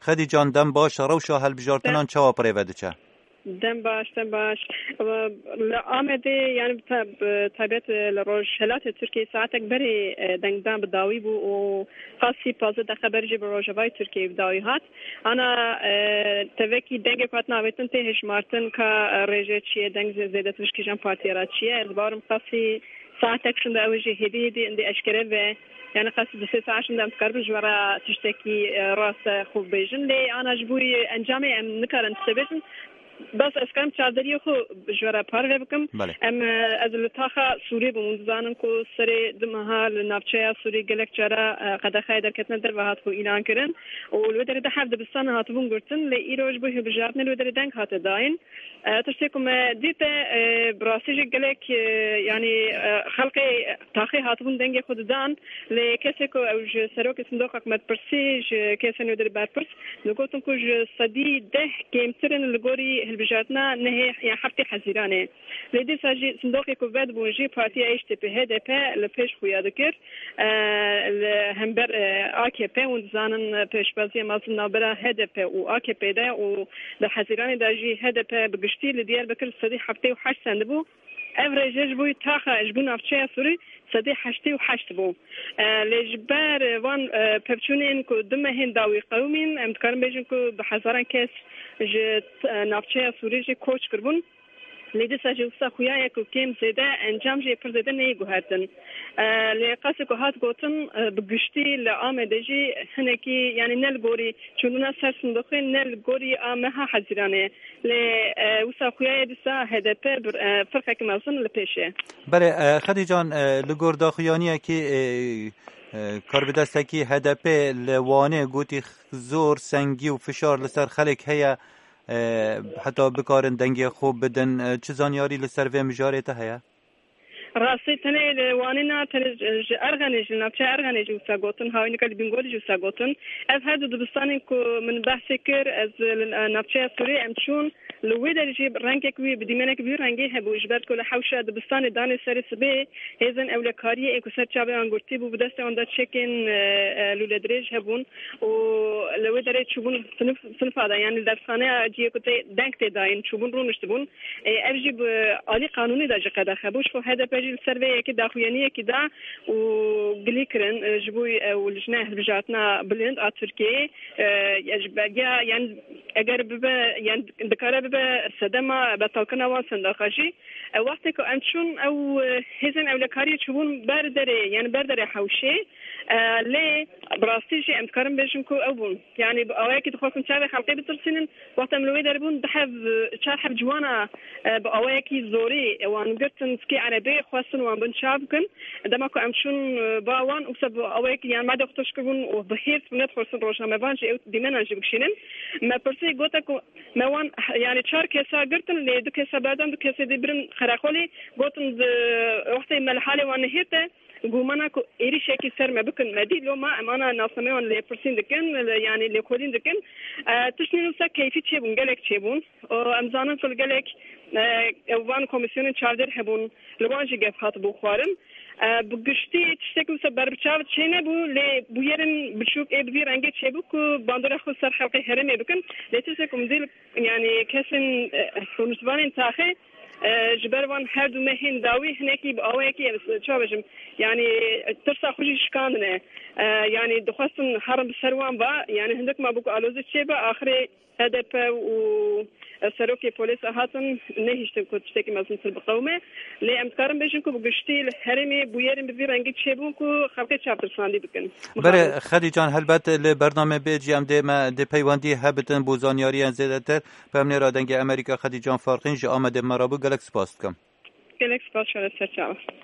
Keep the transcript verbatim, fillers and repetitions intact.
خدی جان دم باش روشا هەڵبژارتنان چاوا پرێوە دچە دم باش دم باش آمده یعنی طبیعت لروج هلات ترکیه ساعتک بری دنگدان بداوی بو و خاصی پازه دخه برجی بروجوای ترکیه بداوی هات انا توکی دنگ کات ناویتن ته هشمارتن که رژه چیه دنگ زیده تشکیجان پارتیرا چیه از بارم خاصی ساعتک شنده اوجه هدی هدی اندی اشکره و يعني خاص دسيسة عشان دام تقربج ورا تشتكي راس خوب بيجن لي أنا جبوي أنجامي أم نكرن تسبيجن بس اسکم چادری خو جوړه پاره وکم ام از لطاخه سوری بمونزانن کو سری دمهال نافچه سوری گلکچرا قد خیدر کتن در وهات خو اعلان کردن و الودر ده حد بستان هاتبون گرتن ل ایروج به بجاتن الودر دنگ هات داین تشتكم ديت براسيج گلك يعني خلق تاخي هاتبون دنگ خود دان لكسكو او سروك صندوق حكمت برسيج كيسن يدر باربرس لقوتن كوج صدي ده كيمترن لغوري هالبجاتنا نهي يعني حفتي حزيرانه لدي ساجي صندوق كوفاد بونجي بارتي ايش تي بي هدف لبيش خويا ذكر همبر اكي بي وزانن بيش بازي مازن برا هدف و اكي بي ده و ده حزيرانه داجي هدف بگشتي لديار بكر صدي حفتي وحش سندبو افريج بوي تاخا جبون افشي سوري صدي حشتي وحشت بو لجبار وان بيبچونين كو دمهن داوي قومين ام تكرم بيجن كو بحزاران كاس ج نافچه سوری ج کوچ کربون لیدی ساجی وسا خویا کو کیم زده انجام ج پر زده نه گوهرتن لقاس کو هات گوتن بگشتی ل آمدجی هنکی یعنی نل گوری چوننا سر صندوق نل گوری امها حزرانه ل وسا خویا دسا هدف فرق کماسن لپیشه بله خدی جان لگور داخیانی کی کار بدستکی هدف لوانه گوتی زور سنگی و فشار لسر خلق هيا حتی بکارن دنگی خوب بدن چه زانیاری لسر و مجارته هيا راسي تنه لوانينا تنه ارغنج نافچه ارغنج وساغوتن هاوين كل بنقول وساغوتن از هذا دبستان كو من بحث كر از نافچه سوري امشون لويدر جيب رنگك وي بديمنك بي رنگي هبو اجبرت كل حوشه دبستان دان سر سبي هيزن اولكاريه اكو سر چابه انگورتي بو بدست اون دا تشيكن لولدريج هبون و لويدر تشوبون صنف صنف هذا يعني الدرسانه جي كنت دنگت داين تشوبون رو نشتبون ارجيب علي قانوني دا قدا خبوش فو هذا السرفيه كده خوانيه كده وجليكرن جبوي والجناح بجاتنا بلند ا تركيا يجبا يعني اگر به يعني ذكر به صدمه بتلقنا وصندوقشي وقتی که انشون او هزن اولکاری چون برداره يعني برداره حوشه لی براستیش امکارم بهشون کو اون يعني باوایی که خواستن چه خلقی بترسینن وقتی ملوی دربون دحب چه حب جوانا باوایی که زوری وان گرتن سکی عربی خواستن وان بن شاب کن دما کو امشون باوان وسب اوایی که يعني ما دختش کون و بهیت من خواستن روشنامه وانج دیمن انج بکشینن ما پرسی گوتا کو موان يعني چهار کسا گرتن لی دو کسا بعدن دو کسا دیبرن خراخولی گوتن وقتی ملحالی وان هیته قومنا كو إيري شيء سر ما بكن مدي لو ما أنا ناصمي اللي برسين دكن يعني اللي كودين دكن تشني نفسك كيف تشيبون قالك تشيبون وأمزانا كل قالك وان كوميسيون تشاردر هبون لوانجي جف هات بوخارن بگشتی تشتكو سبر بچاوت شينه بو ل بويرن بشوك اي بير انجي تشيبو كو باندور خو سر خلقي هرمي بكن لتسكم ديل يعني كسن فونسبان تاخي جبروان هر دو مهین داوی هنکی با آوایی که چه بجم یعنی ترسا خوشی شکانه یعنی دخواستن حرم سروان با یعنی هندک ما بکو آلوزه چه با آخری هدف و سروکی پلیس هاتن نهیشتن که تشتکی مازن سر بقومه لی امتکارم بجن که بگشتی هرمی بویرم ببیر انگی چه بون که خلقی چاپتر ساندی بکن بله خدی جان هلبت لبرنامه بیجی هم ده ما ده پیواندی هبتن بوزانیاری انزیده تر پامنی رادنگ امریکا خدی جان فارقین جا آمده مرابو گلک سپاس کم گلک سپاس شده سر چاوه